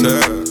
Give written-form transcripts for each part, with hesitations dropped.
time.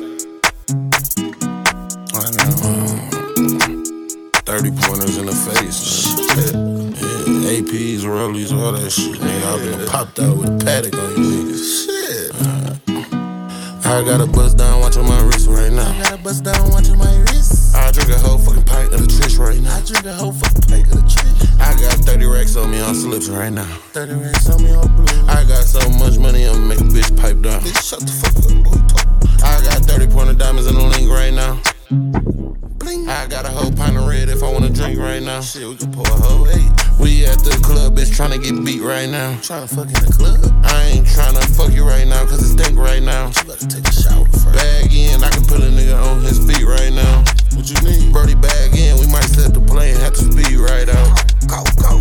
I know. 30 pointers in the face. Yeah, APs, rollies, all that shit. Nigga, I been popped out with a paddock on you niggas. Shit. I got a bust down watching my wrist right now. I got a bust down watching my wrist. I drink a whole fucking pint of the Trish right now. I drink a whole fucking pint of the Trish. I got 30 racks on me on slips right now. 30 racks on me on blue. I got so much money, I'ma make a bitch pipe down. Bitch, shut the fuck up, boy. I got 30 pointer diamonds in the link right now. Bling. I got a whole pint of red if I wanna drink right now. Shit, we can pour a whole 8. We at the club, bitch, tryna get beat right now. Tryna fuck in the club. I ain't tryna fuck you right now, cause it stink right now. You better take a shower first. Bag in, I can put a nigga on his feet right now. What you need? Brody bag in, we might set the plane, have to speed right out. Go, go.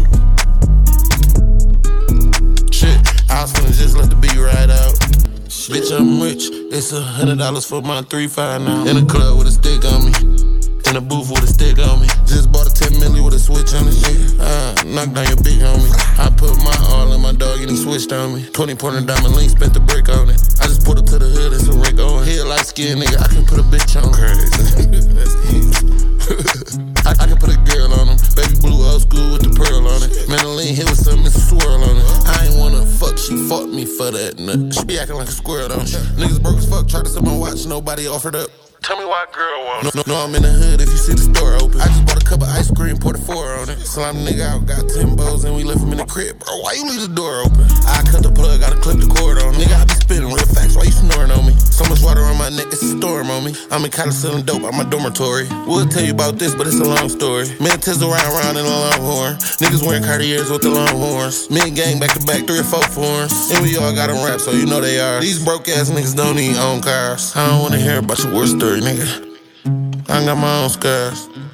Shit, I was finna just let the beat ride out. Shit. Bitch, I'm rich, it's $100 for my 3-5 now. In the club with a stick on me. In the booth with a stick on me. Just bought a 10 milli with a switch on it. Knock down your big homie. I put my all in my dog and he switched on me. 20 pointer diamond link, spent the brick on it. I just put up to the hood and some Rick on. Head light skin nigga, I can put a bitch on. Crazy. That's easy. I can put a girl on him. Baby blue old school with the pearl on it. Man, the lean hit with something, it's a swirl on it. I ain't wanna fuck, she fought me for that nut. She be acting like a squirrel, don't she? Niggas broke as fuck, tried to sell my watch, nobody offered up. Tell me why a girl wants it. No, I'm in the hood if you see the store open. I just bought a cup of ice cream, poured a 4 on it. Slime the nigga out, got 10 bows, and we left him in the crib. Bro, why you leave the door open? I cut the plug, gotta clip the cord on it. Nigga, I be spitting real facts, why you snoring on me? So much water on my neck, it's a storm on me. I'm in college selling dope out my dormitory. We'll tell you about this, but it's a long story. Me and Tizzle ride around in a Longhorn. Niggas wearing Cartiers with the Longhorns. Me and gang back to back, 3 or 4 foreigns. And we all got them rap, so you know they are. These broke ass niggas don't even own cars. I don't wanna hear about your war story, nigga. I got my own scars.